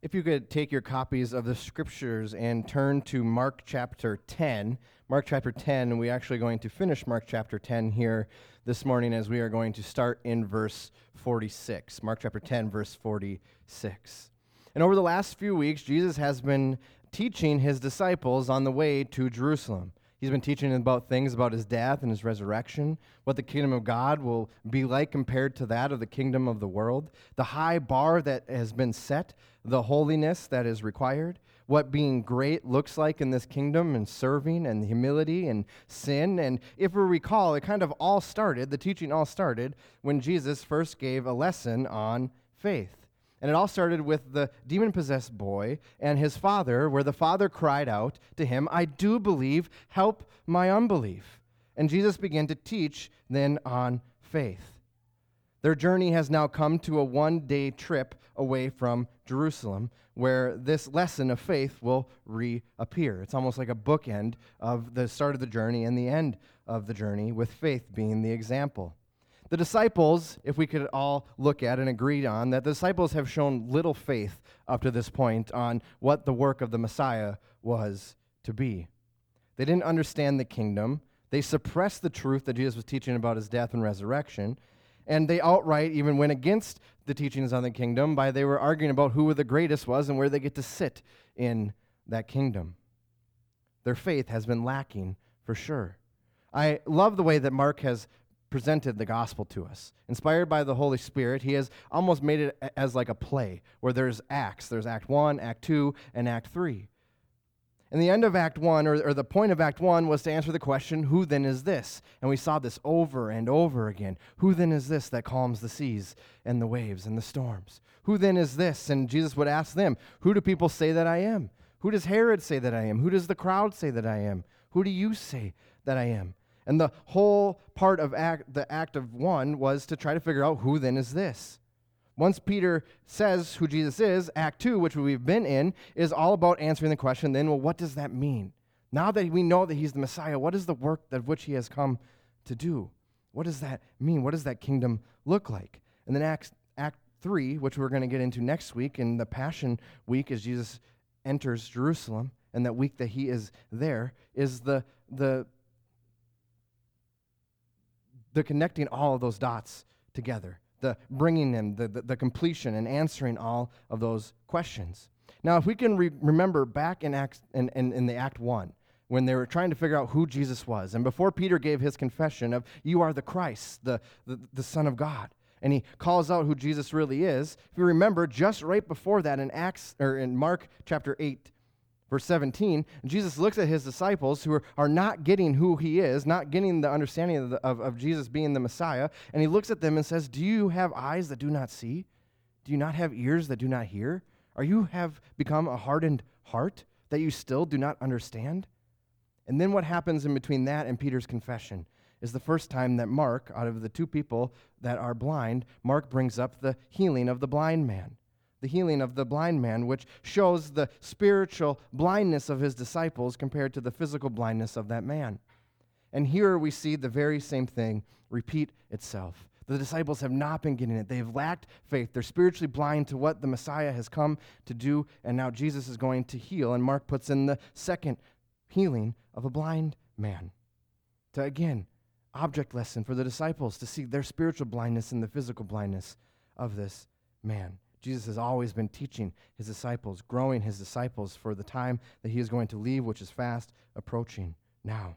If you could take your copies of the scriptures and turn to Mark chapter 10. Mark chapter 10, and we're actually going to finish Mark chapter 10 here this morning as we are going to start in verse 46. Mark chapter 10, verse 46. And over the last few weeks, Jesus has been teaching his disciples on the way to Jerusalem. He's been teaching about things about his death and his resurrection, what the kingdom of God will be like compared to that of the kingdom of the world, the high bar that has been set, the holiness that is required, what being great looks like in this kingdom, and serving and humility and sin. And if we recall, it kind of all started, the teaching all started when Jesus first gave a lesson on faith. And it all started with the demon-possessed boy and his father, where the father cried out to him, "I do believe, help my unbelief." And Jesus began to teach then on faith. Their journey has now come to a one-day trip away from Jerusalem, where this lesson of faith will reappear. It's almost like a bookend of the start of the journey and the end of the journey, with faith being the example. The disciples, if we could all look at and agree on, that the disciples have shown little faith up to this point on what the work of the Messiah was to be. They didn't understand the kingdom. They suppressed the truth that Jesus was teaching about his death and resurrection. And they outright even went against the teachings on the kingdom by they were arguing about who the greatest was and where they get to sit in that kingdom. Their faith has been lacking for sure. I love the way that Mark has presented the gospel to us. Inspired by the Holy Spirit, he has almost made it as like a play where there's acts. There's Act 1, Act 2, and Act 3. And the end of Act 1, or the point of Act 1, was to answer the question, who then is this? And we saw this over and over again. Who then is this that calms the seas and the waves and the storms? Who then is this? And Jesus would ask them, who do people say that I am? Who does Herod say that I am? Who does the crowd say that I am? Who do you say that I am? And the whole part of the act of 1 was to try to figure out who then is this. Once Peter says who Jesus is, Act 2, which we've been in, is all about answering the question then, well, what does that mean? Now that we know that he's the Messiah, what is the work of which he has come to do? What does that mean? What does that kingdom look like? And then Act 3, which we're going to get into next week, in the Passion Week as Jesus enters Jerusalem, and that week that he is there, is the connecting all of those dots together, the bringing them, the completion and answering all of those questions. Now, if we can remember back in the Act 1, when they were trying to figure out who Jesus was, and before Peter gave his confession of, you are the Christ, the Son of God, and he calls out who Jesus really is, if you remember, just right before that in Mark chapter 8, Verse 17, Jesus looks at his disciples who are not getting who he is, not getting the understanding of Jesus being the Messiah, and he looks at them and says, do you have eyes that do not see? Do you not have ears that do not hear? Are you have become a hardened heart that you still do not understand? And then what happens in between that and Peter's confession is the first time that Mark, out of the two people that are blind, Mark brings up the healing of the blind man. The healing of the blind man, which shows the spiritual blindness of his disciples compared to the physical blindness of that man. And here we see the very same thing repeat itself. The disciples have not been getting it. They've lacked faith. They're spiritually blind to what the Messiah has come to do, and now Jesus is going to heal. And Mark puts in the second healing of a blind man. To, again, object lesson for the disciples to see their spiritual blindness and the physical blindness of this man. Jesus has always been teaching his disciples, growing his disciples for the time that he is going to leave, which is fast approaching now.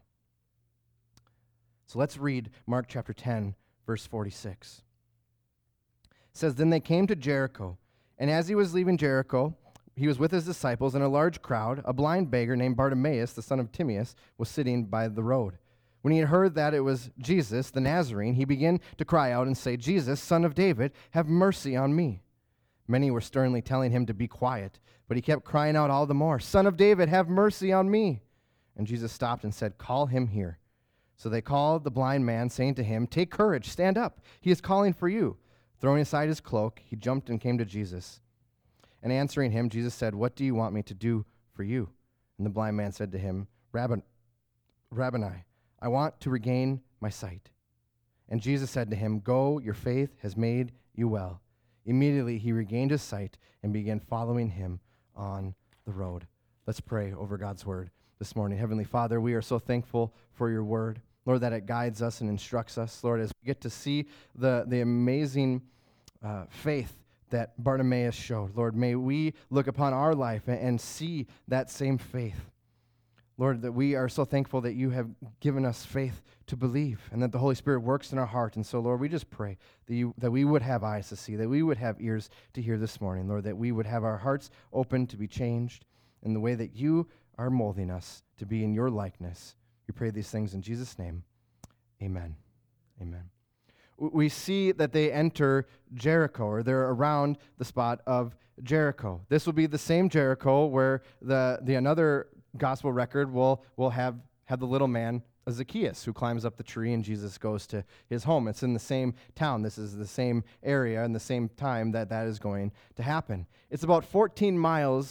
So let's read Mark chapter 10, verse 46. It says, then they came to Jericho, and as he was leaving Jericho, he was with his disciples and a large crowd. A blind beggar named Bartimaeus, the son of Timaeus, was sitting by the road. When he had heard that it was Jesus, the Nazarene, he began to cry out and say, Jesus, son of David, have mercy on me. Many were sternly telling him to be quiet, but he kept crying out all the more, Son of David, have mercy on me. And Jesus stopped and said, call him here. So they called the blind man, saying to him, take courage, stand up. He is calling for you. Throwing aside his cloak, he jumped and came to Jesus. And answering him, Jesus said, what do you want me to do for you? And the blind man said to him, Rabboni, I want to regain my sight. And Jesus said to him, go, your faith has made you well. Immediately he regained his sight and began following him on the road. Let's pray over God's word this morning. Heavenly Father, we are so thankful for your word. Lord, that it guides us and instructs us. Lord, as we get to see the amazing faith that Bartimaeus showed. Lord, may we look upon our life and see that same faith. Lord, that we are so thankful that you have given us faith to believe and that the Holy Spirit works in our heart. And so, Lord, we just pray that we would have eyes to see, that we would have ears to hear this morning, Lord, that we would have our hearts open to be changed in the way that you are molding us to be in your likeness. We pray these things in Jesus' name. Amen. Amen. We see that they enter Jericho, or they're around the spot of Jericho. This will be the same Jericho where the another gospel record will have the little man Zacchaeus who climbs up the tree and Jesus goes to his home. It's in the same town. This is the same area and the same time that is going to happen. It's about 14 miles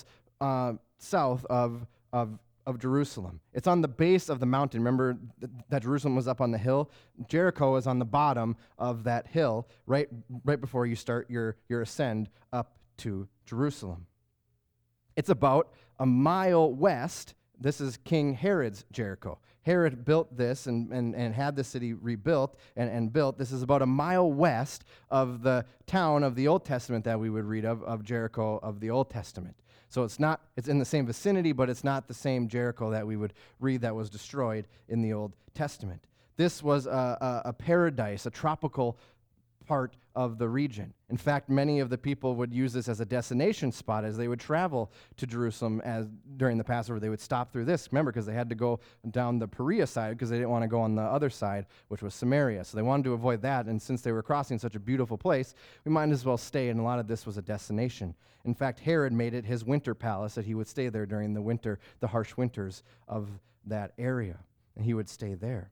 south of Jerusalem. It's on the base of the mountain. Remember that Jerusalem was up on the hill? Jericho is on the bottom of that hill, right before you start your ascend up to Jerusalem. It's about a mile west. This is King Herod's Jericho. Herod built this and had the city rebuilt and built. This is about a mile west of the town of the Old Testament that we would read of Jericho of the Old Testament. So it's in the same vicinity, but it's not the same Jericho that we would read that was destroyed in the Old Testament. This was a paradise, a tropical part of the region. In fact, many of the people would use this as a destination spot as they would travel to Jerusalem during the Passover. They would stop through this, remember, because they had to go down the Perea side because they didn't want to go on the other side, which was Samaria. So they wanted to avoid that, and since they were crossing such a beautiful place, we might as well stay, and a lot of this was a destination. In fact, Herod made it his winter palace that he would stay there during the winter, the harsh winters of that area, and he would stay there.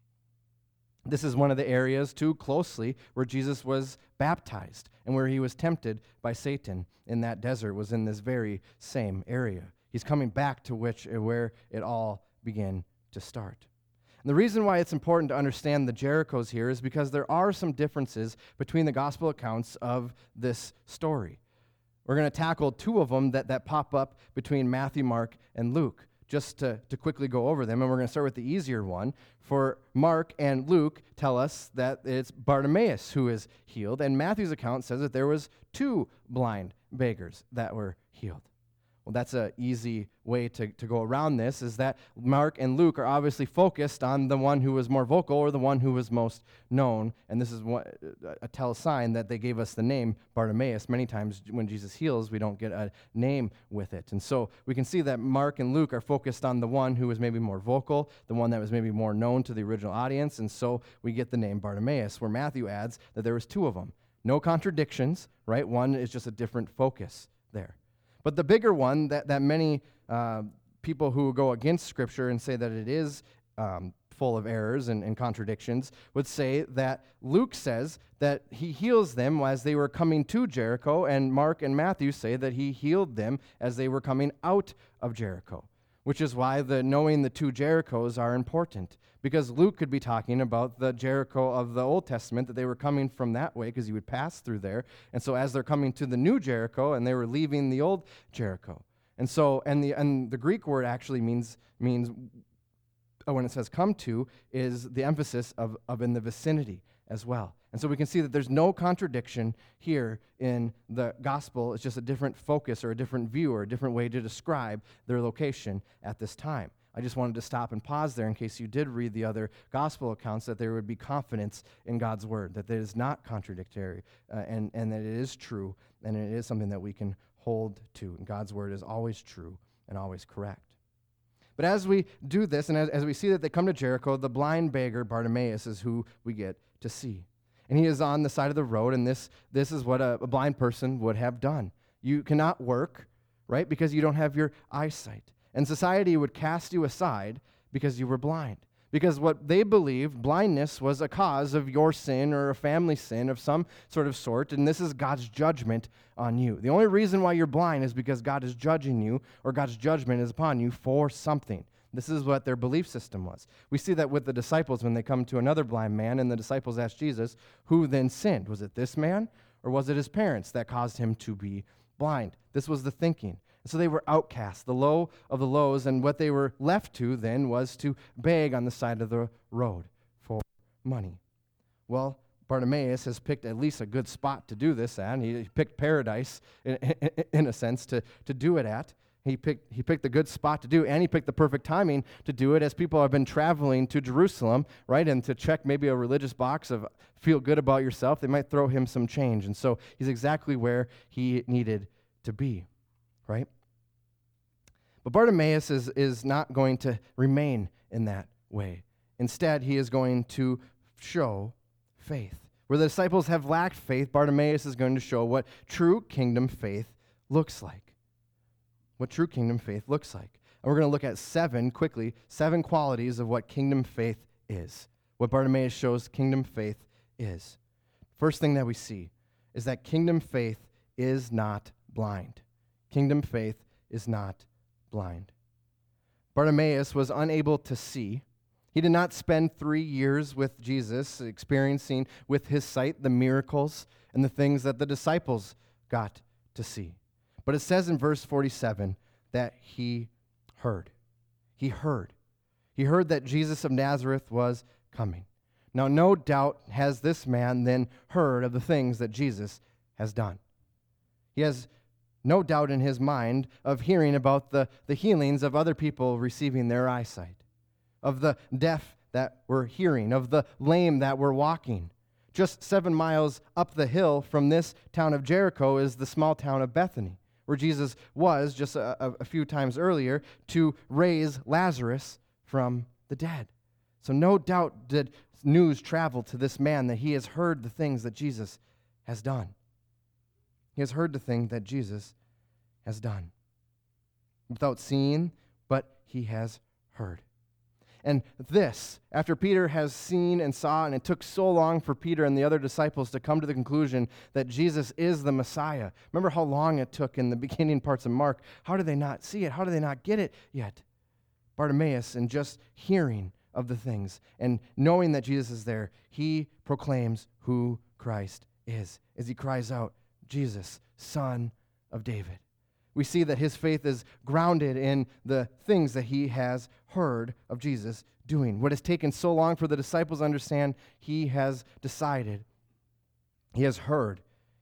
This is one of the areas, too closely, where Jesus was baptized and where he was tempted by Satan in that desert was in this very same area. He's coming back to where it all began to start. And the reason why it's important to understand the Jerichos here is because there are some differences between the gospel accounts of this story. We're going to tackle two of them that pop up between Matthew, Mark, and Luke, just to quickly go over them, and we're going to start with the easier one. For Mark and Luke tell us that it's Bartimaeus who is healed, and Matthew's account says that there was 2 blind beggars that were healed. Well, that's an easy way to go around this, is that Mark and Luke are obviously focused on the one who was more vocal or the one who was most known, and this is a tell sign that they gave us the name Bartimaeus. Many times when Jesus heals, we don't get a name with it. And so we can see that Mark and Luke are focused on the one who was maybe more vocal, the one that was maybe more known to the original audience, and so we get the name Bartimaeus, where Matthew adds that there was 2 of them. No contradictions, right? One is just a different focus there. But the bigger one that many people who go against Scripture and say that it is full of errors and contradictions would say that Luke says that he heals them as they were coming to Jericho, and Mark and Matthew say that he healed them as they were coming out of Jericho, which is why knowing the 2 Jerichos are important. Because Luke could be talking about the Jericho of the Old Testament, that they were coming from that way because you would pass through there. And so as they're coming to the new Jericho, and they were leaving the old Jericho. And so, and the Greek word actually means when it says come to, is the emphasis of in the vicinity as well. And so we can see that there's no contradiction here in the gospel. It's just a different focus or a different view or a different way to describe their location at this time. I just wanted to stop and pause there in case you did read the other gospel accounts, that there would be confidence in God's word, that it is not contradictory, and that it is true, and it is something that we can hold to. And God's word is always true and always correct. But as we do this, and as we see that they come to Jericho, the blind beggar Bartimaeus is who we get to see. And he is on the side of the road, and this is what a blind person would have done. You cannot work, right, because you don't have your eyesight. And society would cast you aside because you were blind. Because what they believed, blindness was a cause of your sin or a family sin of some sort, and this is God's judgment on you. The only reason why you're blind is because God is judging you, or God's judgment is upon you for something. This is what their belief system was. We see that with the disciples when they come to another blind man, and the disciples ask Jesus, who then sinned? Was it this man Or was it his parents that caused him to be blind? This was the thinking. So they were outcasts, the low of the lows, and what they were left to then was to beg on the side of the road for money. Well, Bartimaeus has picked at least a good spot to do this at, and he picked paradise, in a sense, to do it at. He picked a good spot to do, and he picked the perfect timing to do it as people have been traveling to Jerusalem, right, and to check maybe a religious box of feel good about yourself. They might throw him some change, and so he's exactly where he needed to be, right? But Bartimaeus is not going to remain in that way. Instead, he is going to show faith. Where the disciples have lacked faith, Bartimaeus is going to show what true kingdom faith looks like. What true kingdom faith looks like. And we're going to look at seven qualities of what kingdom faith is. What Bartimaeus shows kingdom faith is. First thing that we see is that kingdom faith is not blind. Kingdom faith is not blind. Bartimaeus was unable to see. He did not spend 3 years with Jesus, experiencing with his sight the miracles and the things that the disciples got to see. But it says in verse 47 that he heard. He heard. He heard that Jesus of Nazareth was coming. Now, no doubt has this man then heard of the things that Jesus has done. He has no doubt in his mind of hearing about the healings of other people receiving their eyesight, of the deaf that were hearing, of the lame that were walking. Just 7 miles up the hill from this town of Jericho is the small town of Bethany, where Jesus was just a few times earlier to raise Lazarus from the dead. So no doubt did news travel to this man that he has heard the things that Jesus has done. He has heard the thing that Jesus has done. Without seeing, but he has heard. And this, after Peter has seen and saw, and it took so long for Peter and the other disciples to come to the conclusion that Jesus is the Messiah. Remember how long it took in the beginning parts of Mark? How did they not see it? How did they not get it yet? Bartimaeus, in just hearing of the things and knowing that Jesus is there, he proclaims who Christ is as he cries out, Jesus, Son of David. We see that his faith is grounded in the things that he has heard of Jesus doing. What has taken so long for the disciples to understand, he has decided. He has heard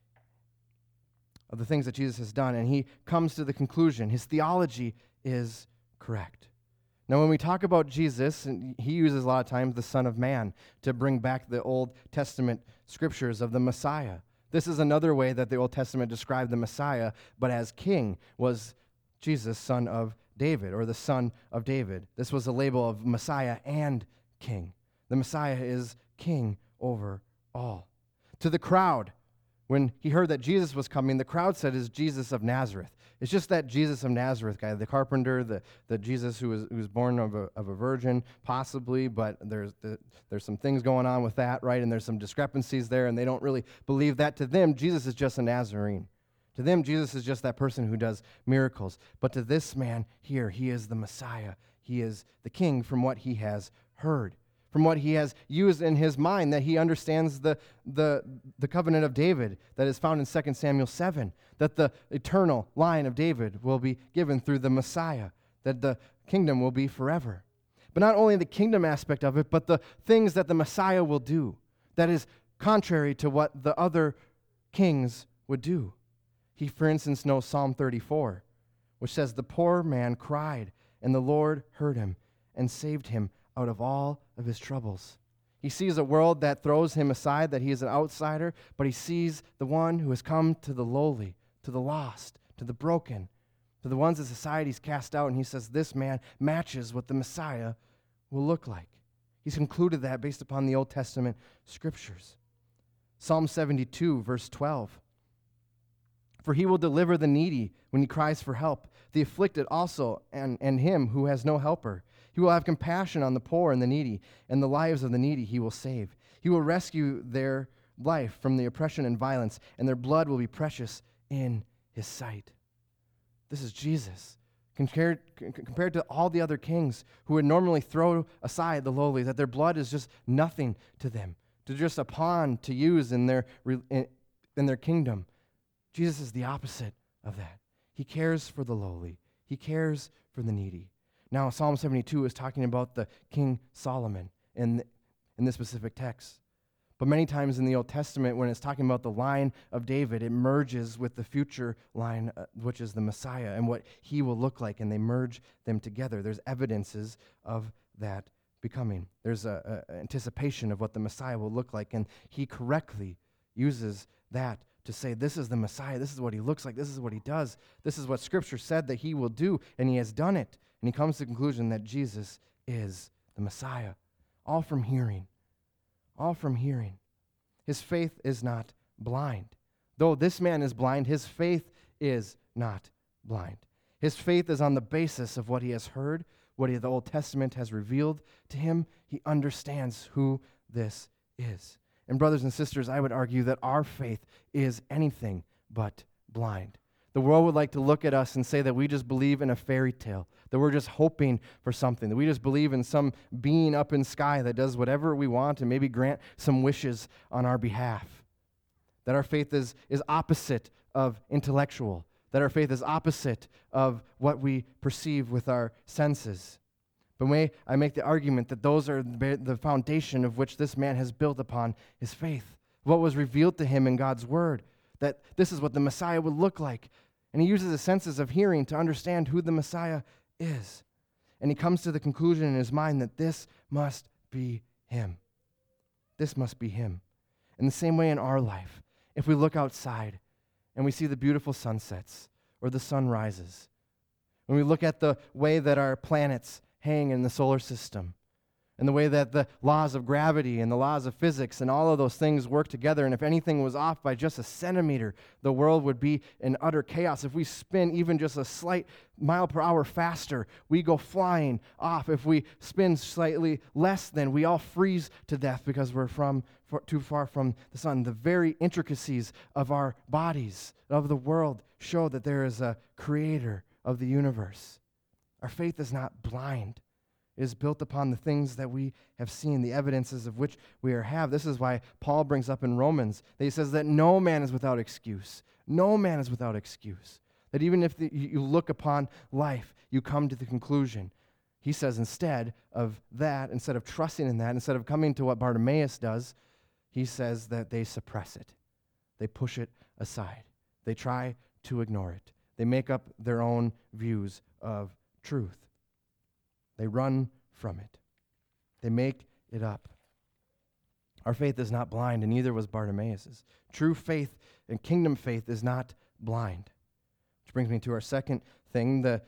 of the things that Jesus has done, and he comes to the conclusion. His theology is correct. Now, when we talk about Jesus, and he uses a lot of times the Son of Man to bring back the Old Testament scriptures of the Messiah. This is another way that the Old Testament described the Messiah, but as king, was Jesus, son of David, or the Son of David. This was a label of Messiah and king. The Messiah is king over all. To the crowd, when he heard that Jesus was coming, the crowd said, "Is Jesus of Nazareth?" It's just that Jesus of Nazareth guy, the carpenter, the Jesus who was born of a virgin, possibly, but there's some things going on with that, right? And there's some discrepancies there, and they don't really believe that. To them, Jesus is just a Nazarene. To them, Jesus is just that person who does miracles. But to this man here, he is the Messiah. He is the king from what he has heard, from what he has used in his mind, that he understands the covenant of David that is found in 2 Samuel 7, that the eternal line of David will be given through the Messiah, that the kingdom will be forever. But not only the kingdom aspect of it, but the things that the Messiah will do that is contrary to what the other kings would do. He, for instance, knows Psalm 34, which says, "The poor man cried, and the Lord heard him and saved him out of all of his troubles." He sees a world that throws him aside, that he is an outsider, but he sees the one who has come to the lowly, to the lost, to the broken, to the ones that society's cast out, and he says this man matches what the Messiah will look like. He's concluded that based upon the Old Testament scriptures. Psalm 72, verse 12. "For he will deliver the needy when he cries for help, the afflicted also, and him who has no helper. He will have compassion on the poor and the needy, and the lives of the needy he will save. He will rescue their life from the oppression and violence, and their blood will be precious in his sight." This is Jesus, compared to all the other kings who would normally throw aside the lowly, that their blood is just nothing to them, to just a pawn to use in their in their kingdom. Jesus is the opposite of that. He cares for the lowly. He cares for the needy. Now, Psalm 72 is talking about the King Solomon in this specific text. But many times in the Old Testament, when it's talking about the line of David, it merges with the future line, which is the Messiah, and what he will look like, and they merge them together. There's evidences of that becoming. There's an anticipation of what the Messiah will look like, and he correctly uses that to say, this is the Messiah, this is what he looks like, this is what he does, this is what Scripture said that he will do, and he has done it. And he comes to the conclusion that Jesus is the Messiah. All from hearing. All from hearing. His faith is not blind. Though this man is blind, his faith is not blind. His faith is on the basis of what he has heard, what the Old Testament has revealed to him. He understands who this is. And brothers and sisters, I would argue that our faith is anything but blind. The world would like to look at us and say that we just believe in a fairy tale, that we're just hoping for something, that we just believe in some being up in sky that does whatever we want and maybe grant some wishes on our behalf. That our faith is opposite of intellectual, that our faith is opposite of what we perceive with our senses. But I make the argument that those are the foundation of which this man has built upon his faith, what was revealed to him in God's word, that this is what the Messiah would look like. And he uses the senses of hearing to understand who the Messiah is. And he comes to the conclusion in his mind that this must be him. This must be him. In the same way in our life, if we look outside and we see the beautiful sunsets or the sun rises, when we look at the way that our planets hang in the solar system, and the way that the laws of gravity and the laws of physics and all of those things work together, and if anything was off by just a centimeter, the world would be in utter chaos. If we spin even just a slight mile per hour faster, we go flying off. If we spin slightly less than, we all freeze to death because we're too far from the sun. The very intricacies of our bodies, of the world, show that there is a creator of the universe. Our faith is not blind. It is built upon the things that we have seen, the evidences of which we have. This is why Paul brings up in Romans that he says that no man is without excuse. No man is without excuse. That even if you look upon life, you come to the conclusion. He says instead of that, instead of trusting in that, instead of coming to what Bartimaeus does, he says that they suppress it. They push it aside. They try to ignore it. They make up their own views of truth. They run from it. They make it up. Our faith is not blind, and neither was Bartimaeus's. True faith and kingdom faith is not blind. Which brings me to our second thing. The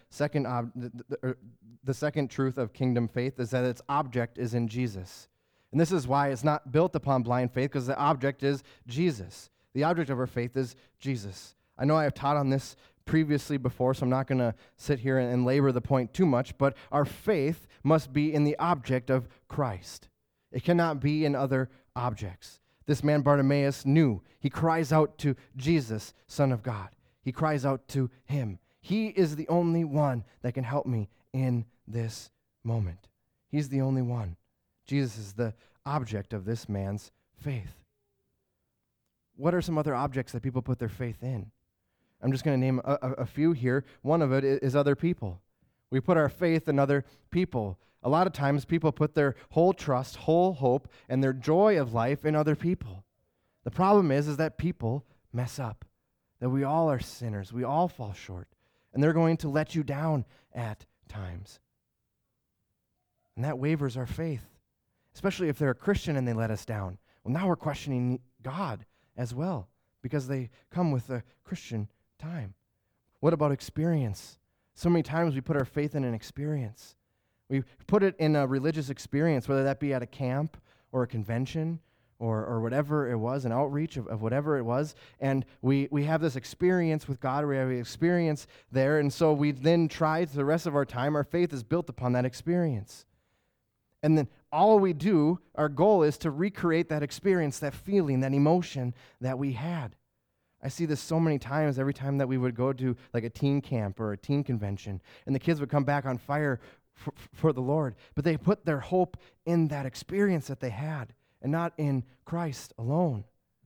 second truth of kingdom faith is that its object is in Jesus. And this is why it's not built upon blind faith, because the object is Jesus. The object of our faith is Jesus. I know I have taught on this previously before, so I'm not going to sit here and labor the point too much, but our faith must be in the object of Christ. It cannot be in other objects. This man Bartimaeus knew. He cries out to Jesus, Son of God. He cries out to him. He is the only one that can help me in this moment. He's the only one. Jesus is the object of this man's faith. What are some other objects that people put their faith in? I'm just going to name a few here. One of it is other people. We put our faith in other people. A lot of times people put their whole trust, whole hope, and their joy of life in other people. The problem is that people mess up, that we all are sinners. We all fall short, and they're going to let you down at times. And that wavers our faith, especially if they're a Christian and they let us down. Well, now we're questioning God as well, because they come with a Christian time. What about experience? So many times we put our faith in an experience. We put it in a religious experience, whether that be at a camp or a convention or whatever it was, an outreach of whatever it was, and we have this experience with God, we have an experience there, and so we then try the rest of our time, our faith is built upon that experience. And then all we do, our goal is to recreate that experience, that feeling, that emotion that we had. I see this so many times, every time that we would go to like a teen camp or a teen convention, and the kids would come back on fire for the Lord. But they put their hope in that experience that they had, and not in Christ alone.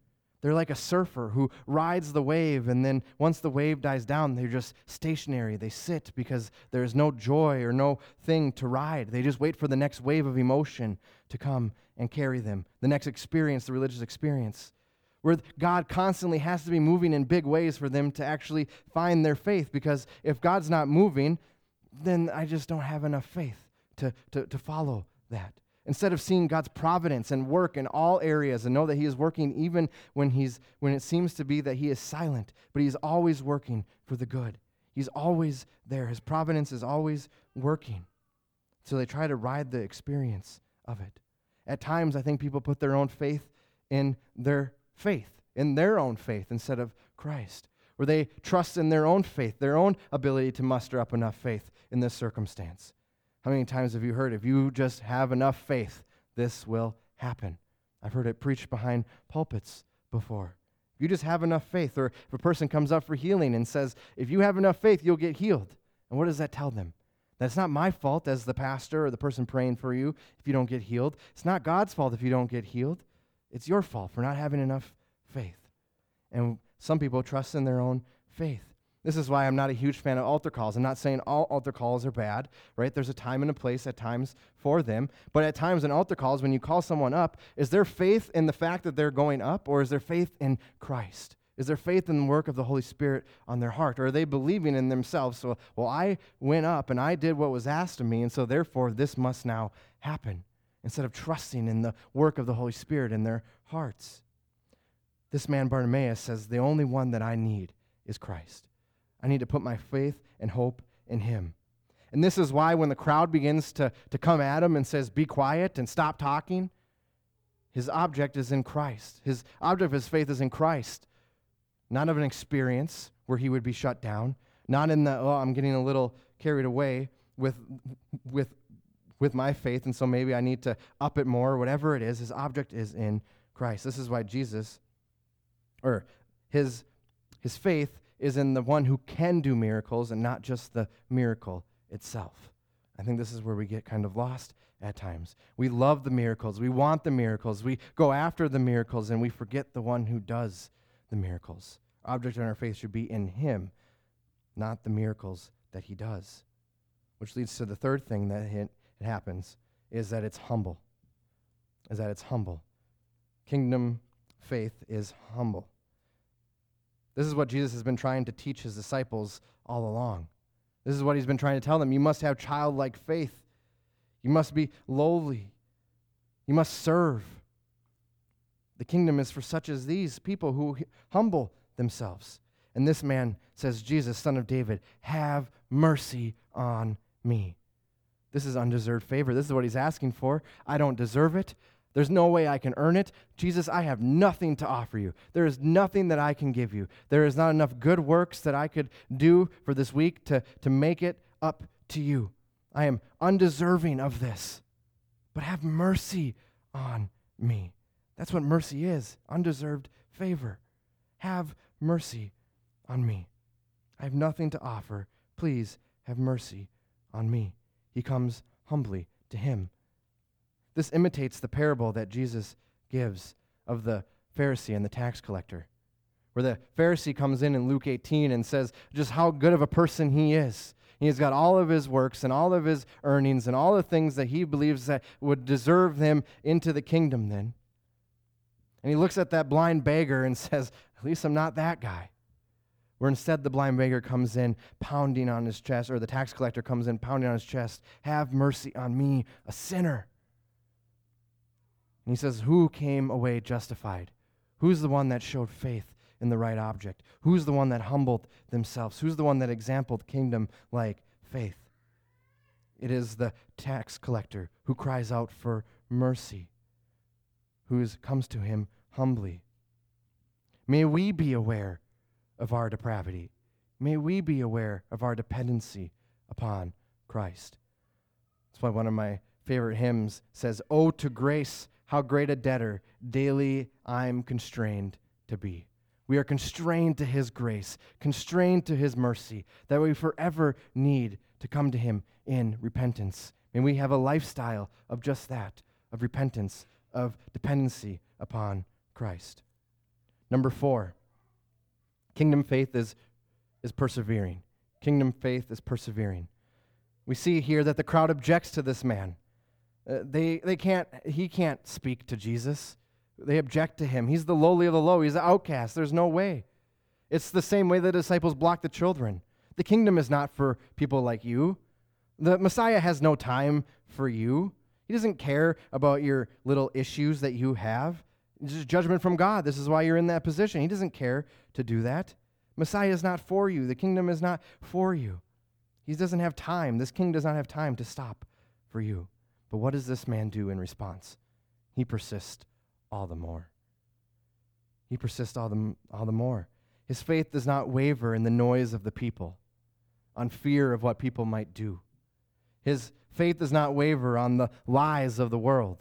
They're like a surfer who rides the wave, and then once the wave dies down, they're just stationary. They sit because there's no joy or no thing to ride. They just wait for the next wave of emotion to come and carry them, the next experience, the religious experience, where God constantly has to be moving in big ways for them to actually find their faith, because if God's not moving, then I just don't have enough faith to follow that. Instead of seeing God's providence and work in all areas and know that he is working even when it seems to be that he is silent, but he's always working for the good. He's always there. His providence is always working. So they try to ride the experience of it. At times, I think people put their own faith in their own faith instead of Christ, where they trust in their own faith, their own ability to muster up enough faith in this circumstance. How many times have you heard, if you just have enough faith, this will happen? I've heard it preached behind pulpits before. If you just have enough faith, or if a person comes up for healing and says, if you have enough faith, you'll get healed. And what does that tell them? That's not my fault as the pastor or the person praying for you if you don't get healed. It's not God's fault if you don't get healed. It's your fault for not having enough faith. And some people trust in their own faith. This is why I'm not a huge fan of altar calls. I'm not saying all altar calls are bad, right? There's a time and a place at times for them. But at times in altar calls, when you call someone up, is their faith in the fact that they're going up, or is their faith in Christ? Is there faith in the work of the Holy Spirit on their heart? Or are they believing in themselves? So, well, I went up and I did what was asked of me, and so therefore this must now happen, instead of trusting in the work of the Holy Spirit in their hearts. This man Bartimaeus says, the only one that I need is Christ. I need to put my faith and hope in him. And this is why when the crowd begins to come at him and says, be quiet and stop talking, his object is in Christ. His object of his faith is in Christ. Not of an experience where he would be shut down. Not in the, I'm getting a little carried away with my faith, and so maybe I need to up it more, or whatever it is. His object is in Christ. This is why his faith is in the one who can do miracles and not just the miracle itself. I think this is where we get kind of lost at times. We love the miracles. We want the miracles. We go after the miracles, and we forget the one who does the miracles. Our object in our faith should be in him, not the miracles that he does. Which leads to the third thing that it happens, is that it's humble. Kingdom faith is humble. This is what Jesus has been trying to teach his disciples all along. This is what he's been trying to tell them. You must have childlike faith. You must be lowly. You must serve. The kingdom is for such as these people who humble themselves. And this man says, Jesus, son of David, have mercy on me. This is undeserved favor. This is what he's asking for. I don't deserve it. There's no way I can earn it. Jesus, I have nothing to offer you. There is nothing that I can give you. There is not enough good works that I could do for this week to make it up to you. I am undeserving of this. But have mercy on me. That's what mercy is, undeserved favor. Have mercy on me. I have nothing to offer. Please have mercy on me. He comes humbly to him. This imitates the parable that Jesus gives of the Pharisee and the tax collector, where the Pharisee comes in Luke 18 and says just how good of a person he is. He's got all of his works and all of his earnings and all the things that he believes that would deserve him into the kingdom then. And he looks at that blind beggar and says, at least I'm not that guy. Where instead the blind beggar comes in pounding on his chest, or the tax collector comes in pounding on his chest, have mercy on me, a sinner. And he says, who came away justified? Who's the one that showed faith in the right object? Who's the one that humbled themselves? Who's the one that exampled kingdom-like faith? It is the tax collector who cries out for mercy, who comes to him humbly. May we be aware of our depravity. May we be aware of our dependency upon Christ. That's why one of my favorite hymns says, "Oh, to grace, how great a debtor daily I'm constrained to be." We are constrained to his grace, constrained to his mercy, that we forever need to come to him in repentance. And we have a lifestyle of just that, of repentance, of dependency upon Christ. Number 4, kingdom faith is persevering. Kingdom faith is persevering. We see here that the crowd objects to this man. He can't speak to Jesus. They object to him. He's the lowly of the low. He's the outcast. There's no way. It's the same way the disciples blocked the children. The kingdom is not for people like you. The Messiah has no time for you. He doesn't care about your little issues that you have. It's just judgment from God. This is why you're in that position. He doesn't care to do that. Messiah is not for you. The kingdom is not for you. He doesn't have time. This king does not have time to stop for you. But what does this man do in response? He persists all the more. He persists all the more. His faith does not waver in the noise of the people, on fear of what people might do. His faith does not waver on the lies of the world,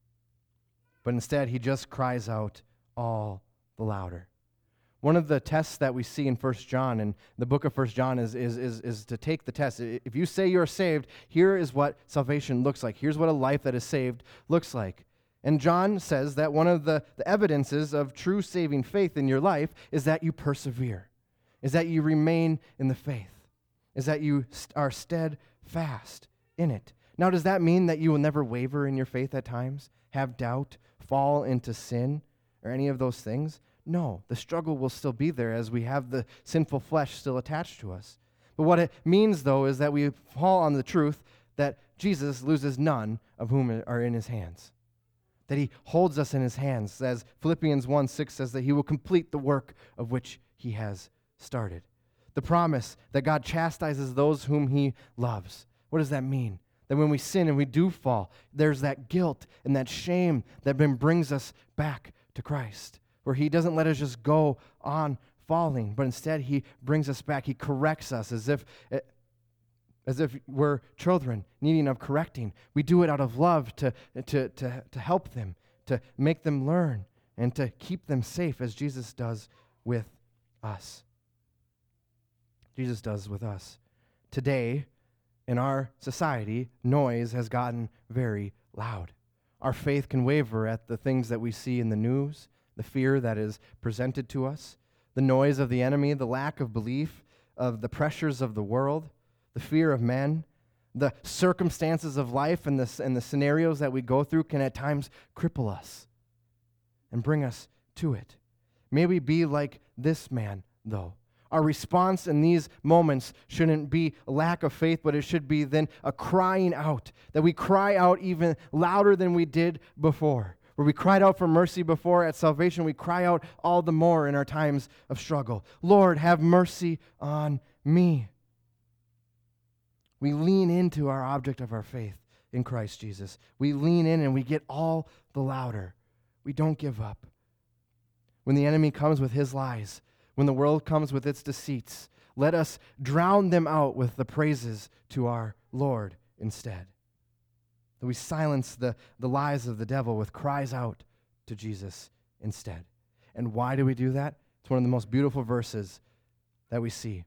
but instead he just cries out all the louder. One of the tests that we see in 1 John, and the book of 1 John is to take the test. If you say you're saved, here is what salvation looks like. Here's what a life that is saved looks like. And John says that one of the evidences of true saving faith in your life is that you persevere, is that you remain in the faith, is that you are steadfast in it. Now, does that mean that you will never waver in your faith at times, have doubt, fall into sin, or any of those things? No, the struggle will still be there as we have the sinful flesh still attached to us. But what it means, though, is that we fall on the truth that Jesus loses none of whom are in his hands, that he holds us in his hands, as Philippians 1:6 says, that he will complete the work of which he has started. The promise that God chastises those whom he loves. What does that mean? That when we sin and we do fall, there's that guilt and that shame that then brings us back to Christ, where he doesn't let us just go on falling, but instead he brings us back. He corrects us as if we're children needing of correcting. We do it out of love to help them, to make them learn, and to keep them safe as Jesus does with us. Jesus does with us. Today, in our society, noise has gotten very loud. Our faith can waver at the things that we see in the news, the fear that is presented to us, the noise of the enemy, the lack of belief, of the pressures of the world, the fear of men, the circumstances of life and the scenarios that we go through can at times cripple us and bring us to it. May we be like this man, though. Our response in these moments shouldn't be a lack of faith, but it should be then a crying out, that we cry out even louder than we did before. Where we cried out for mercy before at salvation, we cry out all the more in our times of struggle. Lord, have mercy on me. We lean into our object of our faith in Christ Jesus. We lean in and we get all the louder. We don't give up. When the enemy comes with his lies, when the world comes with its deceits, let us drown them out with the praises to our Lord instead. That we silence the lies of the devil with cries out to Jesus instead. And why do we do that? It's one of the most beautiful verses that we see.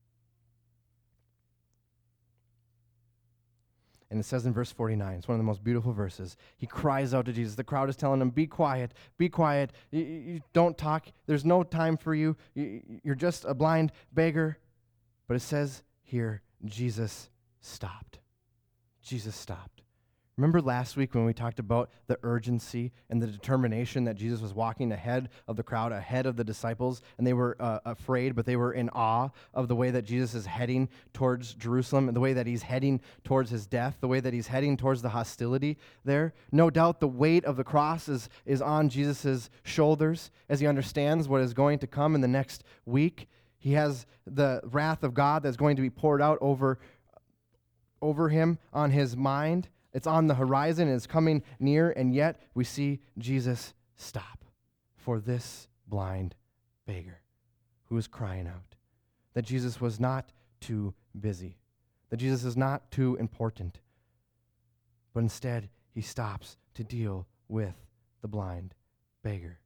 And it says in verse 49, it's one of the most beautiful verses. He cries out to Jesus. The crowd is telling him, be quiet, be quiet. You don't talk. There's no time for you. You're just a blind beggar. But it says here, Jesus stopped. Jesus stopped. Remember last week when we talked about the urgency and the determination that Jesus was walking ahead of the crowd, ahead of the disciples, and they were afraid, but they were in awe of the way that Jesus is heading towards Jerusalem, and the way that he's heading towards his death, the way that he's heading towards the hostility there. No doubt the weight of the cross is on Jesus' shoulders as he understands what is going to come in the next week. He has the wrath of God that's going to be poured out over him on his mind. It's on the horizon, and it's coming near, and yet we see Jesus stop for this blind beggar who is crying out. That Jesus was not too busy, that Jesus is not too important, but instead he stops to deal with the blind beggar.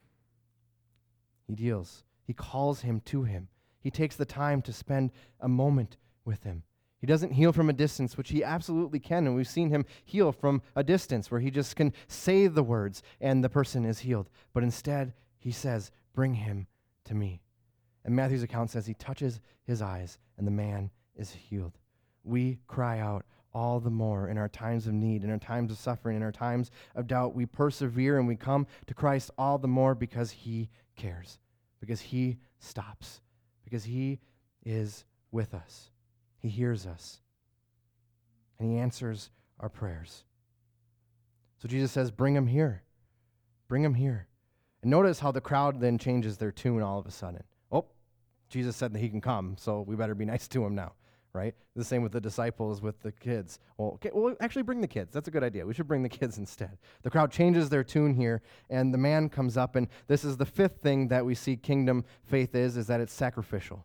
He calls him to him. He takes the time to spend a moment with him. He doesn't heal from a distance, which he absolutely can, and we've seen him heal from a distance where he just can say the words and the person is healed. But instead, he says, bring him to me. And Matthew's account says he touches his eyes, and the man is healed. We cry out all the more in our times of need, in our times of suffering, in our times of doubt. We persevere and we come to Christ all the more because he cares, because he stops, because he is with us. He hears us, and he answers our prayers. So Jesus says, bring him here. Bring him here. And notice how the crowd then changes their tune all of a sudden. Oh, Jesus said that he can come, so we better be nice to him now, right? The same with the disciples, with the kids. Well, okay, well, actually bring the kids. That's a good idea. We should bring the kids instead. The crowd changes their tune here, and the man comes up, and this is the fifth thing that we see kingdom faith is that it's sacrificial.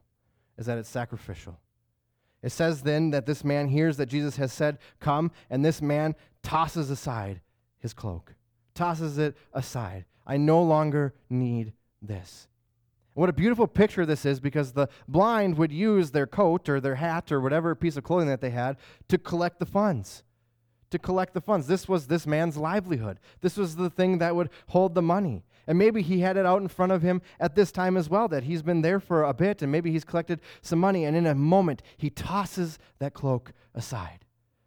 It says then that this man hears that Jesus has said, come, and this man tosses aside his cloak, tosses it aside. I no longer need this. What a beautiful picture this is, because the blind would use their coat or their hat or whatever piece of clothing that they had to collect the funds. This was this man's livelihood. This was the thing that would hold the money. And maybe he had it out in front of him at this time as well, that he's been there for a bit, and maybe he's collected some money, and in a moment, he tosses that cloak aside.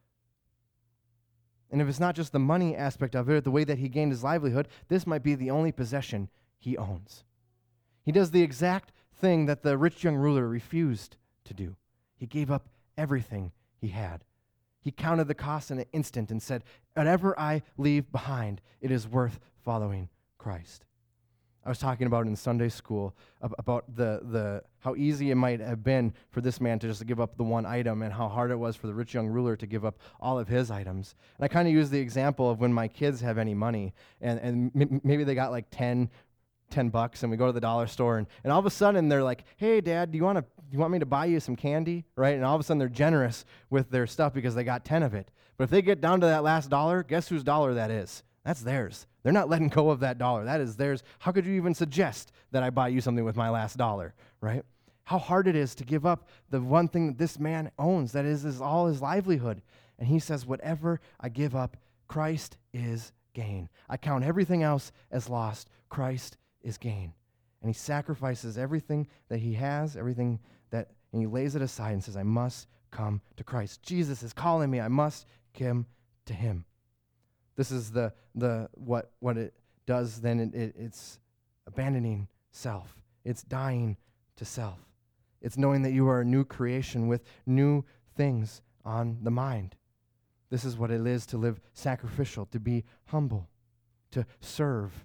And if it's not just the money aspect of it, the way that he gained his livelihood, this might be the only possession he owns. He does the exact thing that the rich young ruler refused to do. He gave up everything he had. He counted the cost in an instant and said, whatever I leave behind, it is worth following Christ. I was talking about in Sunday school about the how easy it might have been for this man to just give up the one item, and how hard it was for the rich young ruler to give up all of his items. And I kind of use the example of when my kids have any money, and maybe they got like 10 bucks, and we go to the dollar store, and all of a sudden they're like, hey, Dad, do you want me to buy you some candy, right? And all of a sudden they're generous with their stuff because they got 10 of it. But if they get down to that last dollar, guess whose dollar that is? That's theirs. They're not letting go of that dollar. That is theirs. How could you even suggest that I buy you something with my last dollar, right? How hard it is to give up the one thing that this man owns, that is all his livelihood. And he says, whatever I give up, Christ is gain. I count everything else as lost. Christ is gain. And he sacrifices everything that he has, and he lays it aside and says, I must come to Christ. Jesus is calling me. I must come to him. This is what it does then. It's abandoning self. It's dying to self. It's knowing that you are a new creation with new things on the mind. This is what it is to live sacrificial, to be humble, to serve.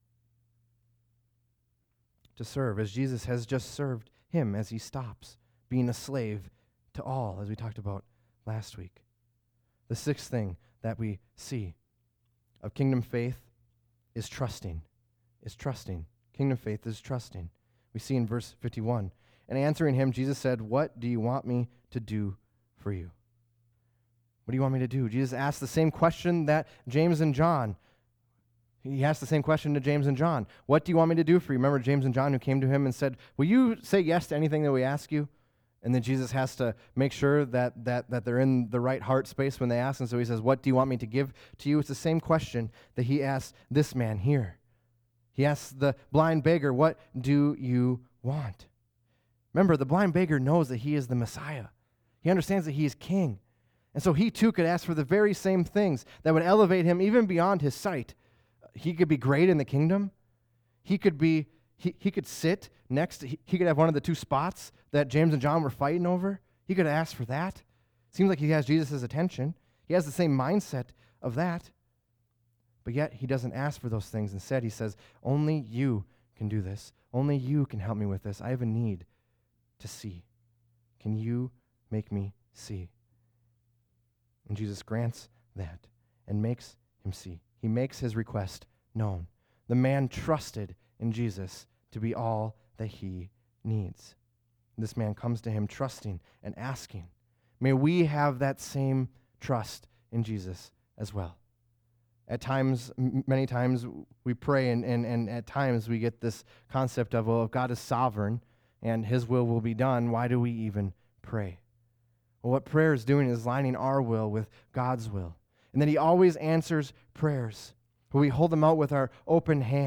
To serve as Jesus has just served him as he stops being a slave to all, as we talked about last week. The sixth thing that we see of kingdom faith is trusting. Kingdom faith is trusting. We see in verse 51. And answering him, Jesus said, what do you want me to do for you? What do you want me to do? Jesus asked the same question that James and John. He asked the same question to James and John. What do you want me to do for you? Remember James and John who came to him and said, will you say yes to anything that we ask you? And then Jesus has to make sure that they're in the right heart space when they ask. And so he says, what do you want me to give to you? It's the same question that he asked this man here. He asks the blind beggar, what do you want? Remember, the blind beggar knows that he is the Messiah. He understands that he is king. And so he too could ask for the very same things that would elevate him even beyond his sight. He could be great in the kingdom. He could sit next to, he could have one of the two spots that James and John were fighting over. He could ask for that. Seems like he has Jesus' attention. He has the same mindset of that. But yet he doesn't ask for those things. Instead, he says, only you can do this. Only you can help me with this. I have a need to see. Can you make me see? And Jesus grants that and makes him see. He makes his request known. The man trusted in Jesus to be all that he needs. This man comes to him trusting and asking. May we have that same trust in Jesus as well. At times, many times, we pray, and at times we get this concept of, well, if God is sovereign and his will be done, why do we even pray? Well, what prayer is doing is lining our will with God's will. And then he always answers prayers. We hold them out with our open hand.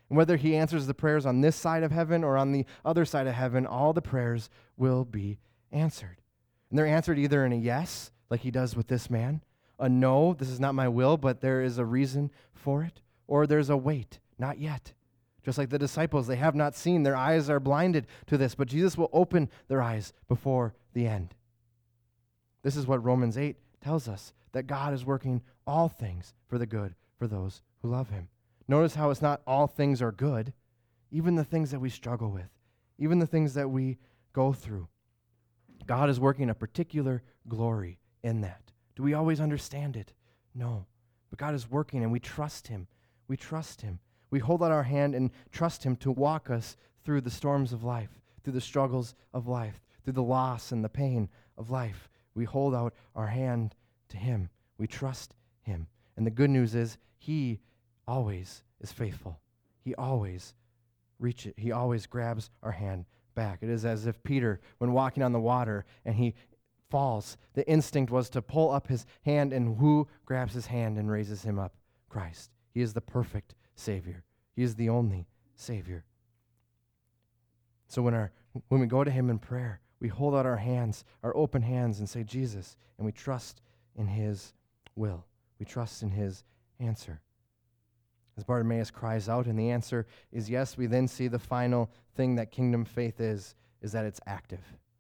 And whether he answers the prayers on this side of heaven or on the other side of heaven, all the prayers will be answered. And they're answered either in a yes, like he does with this man, a no, this is not my will, but there is a reason for it, or there's a wait, not yet. Just like the disciples, they have not seen, their eyes are blinded to this, but Jesus will open their eyes before the end. This is what Romans 8 tells us, that God is working all things for the good for those who love him. Notice how it's not all things are good, even the things that we struggle with, even the things that we go through. God is working a particular glory in that. Do we always understand it? No. But God is working, and we trust him. We trust him. We hold out our hand and trust him to walk us through the storms of life, through the struggles of life, through the loss and the pain of life. We hold out our hand to him. We trust him. And the good news is he always is faithful. He always He always grabs our hand back. It is as if Peter, when walking on the water and he falls, the instinct was to pull up his hand, and who grabs his hand and raises him up? Christ. He is the perfect Savior. He is the only Savior. So when we go to him in prayer, we hold out our hands, our open hands, and say, Jesus, and we trust in his will. We trust in his answer. As Bartimaeus cries out, and the answer is yes, we then see the final thing that kingdom faith is that it's active.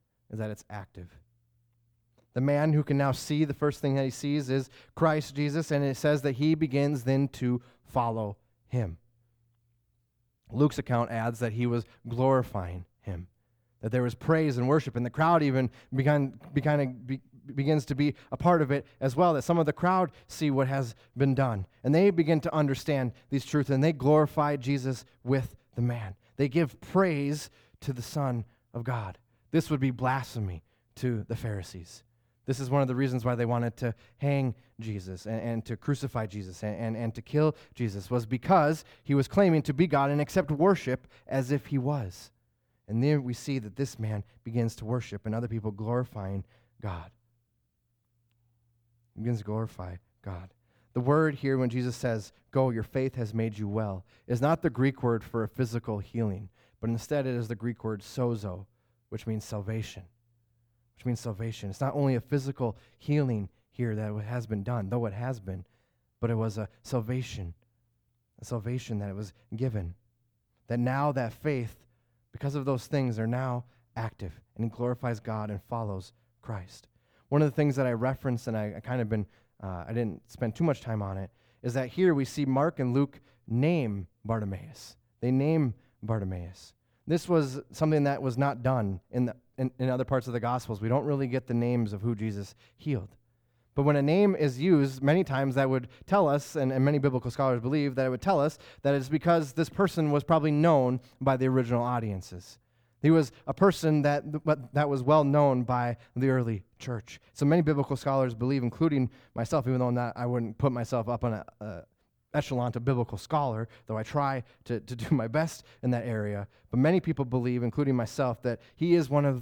The man who can now see, the first thing that he sees is Christ Jesus, and it says that he begins then to follow him. Luke's account adds that he was glorifying him, that there was praise and worship, and the crowd even begins to be a part of it as well, that some of the crowd see what has been done, and they begin to understand these truths, and they glorify Jesus with the man. They give praise to the Son of God. This would be blasphemy to the Pharisees. This is one of the reasons why they wanted to hang Jesus and to crucify Jesus and to kill Jesus, was because he was claiming to be God and accept worship as if he was. And then we see that this man begins to worship and other people glorifying God. He begins to glorify God. The word here when Jesus says, "Go, your faith has made you well," is not the Greek word for a physical healing, but instead it is the Greek word sozo, which means salvation. It's not only a physical healing here that has been done, though it has been, but it was a salvation that it was given. That now that faith, because of those things, are now active, and it glorifies God and follows Christ. One of the things that I referenced, and I didn't spend too much time on it, is that here we see Mark and Luke name Bartimaeus. They name Bartimaeus. This was something that was not done in other parts of the Gospels. We don't really get the names of who Jesus healed. But when a name is used, many times that would tell us, and many biblical scholars believe that it would tell us, that it's because this person was probably known by the original audiences. He was a person that was well known by the early church. So many biblical scholars believe, including myself, even though I wouldn't put myself up on a echelon to biblical scholar, though I try to do my best in that area. But many people believe, including myself, that he is one of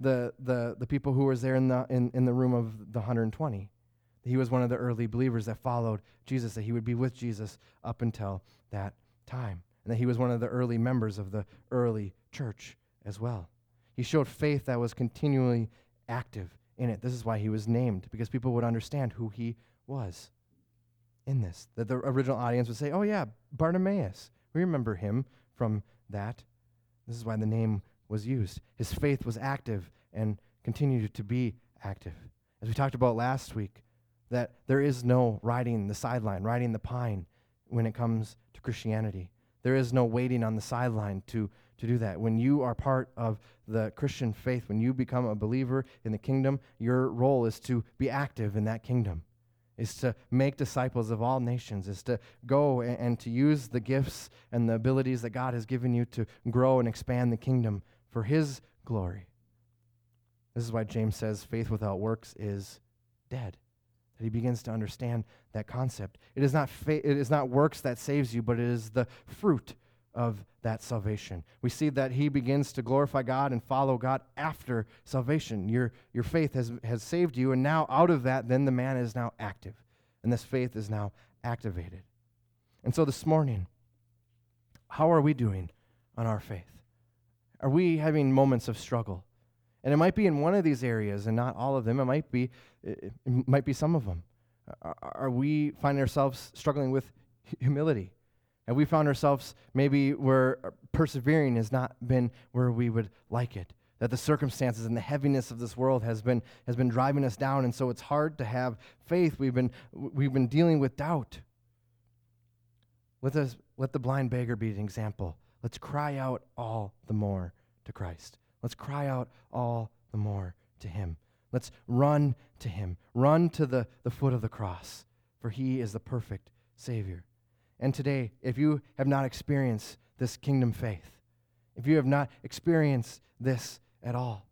the people who was there in the room of the 120. He was one of the early believers that followed Jesus, that he would be with Jesus up until that time, and that he was one of the early members of the early church as well. He showed faith that was continually active in it. This is why he was named, because people would understand who he was in this. That the original audience would say, "Oh yeah, Bartimaeus. We remember him from that." This is why the name was used. His faith was active and continued to be active. As we talked about last week, that there is no riding the sideline, riding the pine when it comes to Christianity. There is no waiting on the sideline to do that. When you are part of the Christian faith, when you become a believer in the kingdom, your role is to be active in that kingdom, is to make disciples of all nations, is to go and to use the gifts and the abilities that God has given you to grow and expand the kingdom for his glory. This is why James says faith without works is dead. That he begins to understand that concept. It is not works that saves you, but it is the fruit of that salvation. We see that he begins to glorify God and follow God after salvation. Your faith has saved you, and now out of that, then the man is now active, and this faith is now activated. And so this morning, how are we doing on our faith? Are we having moments of struggle? And it might be in one of these areas and not all of them. It might be some of them. Are we finding ourselves struggling with humility? Have we found ourselves maybe where persevering has not been where we would like it? That the circumstances and the heaviness of this world has been driving us down, and so it's hard to have faith. We've been dealing with doubt. Let the blind beggar be an example. Let's cry out all the more to Christ. Let's cry out all the more to him. Let's run to him. Run to the foot of the cross, for he is the perfect Savior. And today, if you have not experienced this kingdom faith, if you have not experienced this at all,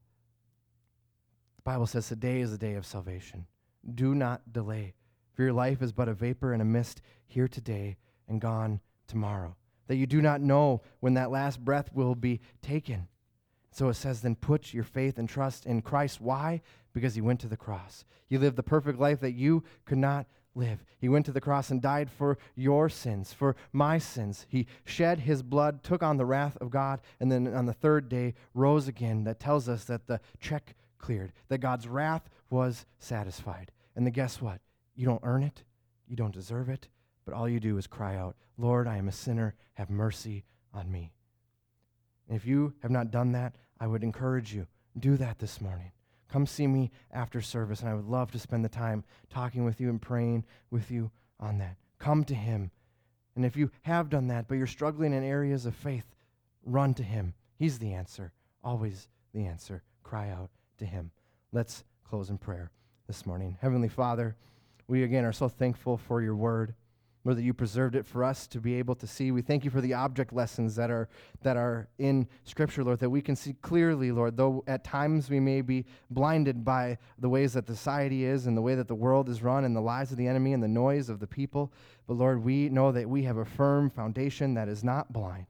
the Bible says today is the day of salvation. Do not delay, for your life is but a vapor and a mist, here today and gone tomorrow. That you do not know when that last breath will be taken. So it says, then put your faith and trust in Christ. Why? Because he went to the cross. He lived the perfect life that you could not live. He went to the cross and died for your sins, for my sins. He shed his blood, took on the wrath of God, and then on the third day rose again. That tells us that the check cleared, that God's wrath was satisfied. And then guess what? You don't earn it. You don't deserve it. But all you do is cry out, Lord, I am a sinner. Have mercy on me. And if you have not done that, I would encourage you, do that this morning. Come see me after service, and I would love to spend the time talking with you and praying with you on that. Come to him. And if you have done that, but you're struggling in areas of faith, run to him. He's the answer, always the answer. Cry out to him. Let's close in prayer this morning. Heavenly Father, we again are so thankful for your word. Lord, that you preserved it for us to be able to see. We thank you for the object lessons that are in Scripture, Lord, that we can see clearly, Lord, though at times we may be blinded by the ways that society is and the way that the world is run and the lies of the enemy and the noise of the people. But, Lord, we know that we have a firm foundation that is not blind.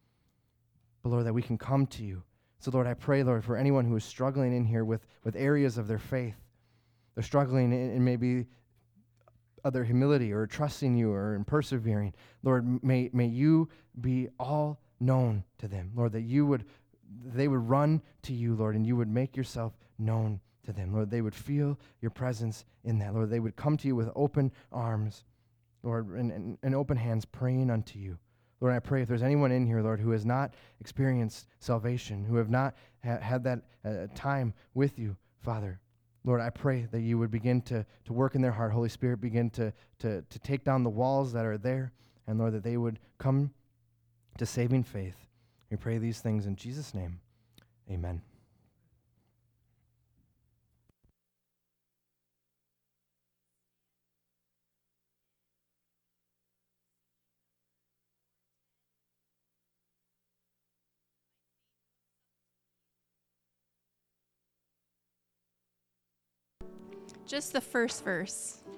But, Lord, that we can come to you. So, Lord, I pray, Lord, for anyone who is struggling in here with areas of their faith. They're struggling in maybe other humility or trusting you or in persevering. Lord, may you be all known to them. Lord, that they would run to you, Lord, and you would make yourself known to them. Lord, they would feel your presence in that. Lord, they would come to you with open arms, Lord, and open hands praying unto you. Lord, I pray if there's anyone in here, Lord, who has not experienced salvation, who have not had that time with you, Father, Lord, I pray that you would begin to work in their heart. Holy Spirit, begin to take down the walls that are there. And Lord, that they would come to saving faith. We pray these things in Jesus' name. Amen. Just the first verse.